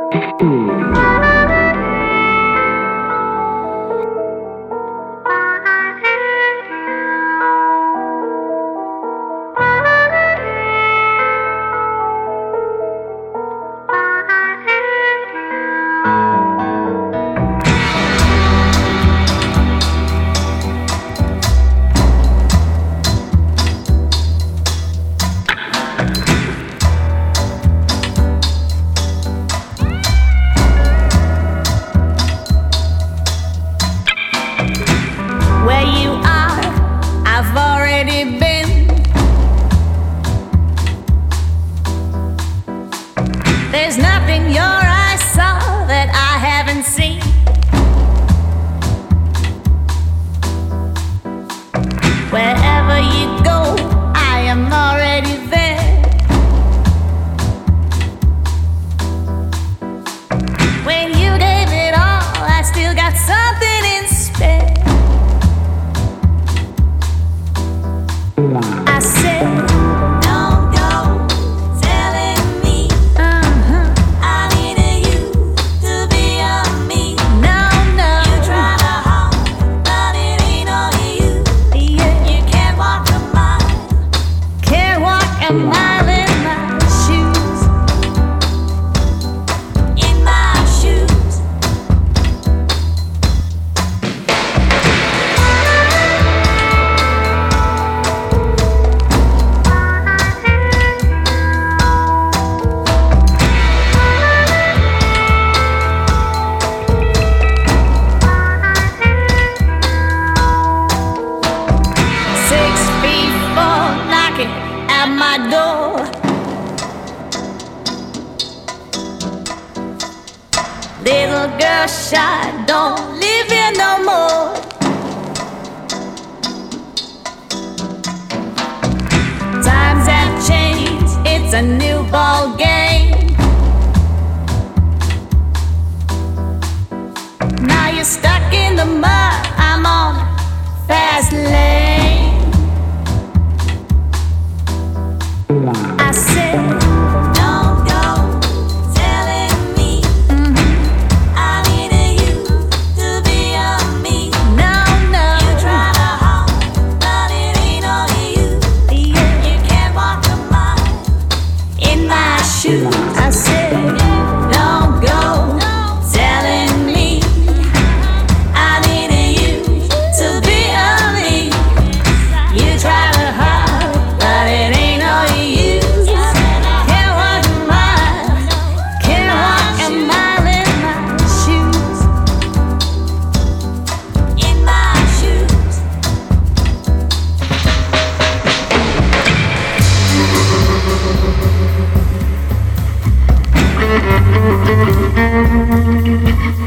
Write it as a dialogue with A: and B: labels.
A: There's nothing your eyes saw that I haven't seen. Wherever you go, I am already there. When you gave it all, I still got something in spare. I said, a mile in my shoes, in my shoes. 6 feet 4 knocking at my door. Little girl shy, don't live here no more. Times have changed, it's a new ball game. Now you're stuck in the mud, I'm on a fast lane. I said, don't go telling me I needed you to be on me. No, no. You try to hide, but it ain't no use. Yeah. You can't walk a mile in my shoes. I said, don't go telling me I needed you to be on me. You try to hide, but it ain't no use. Thank you.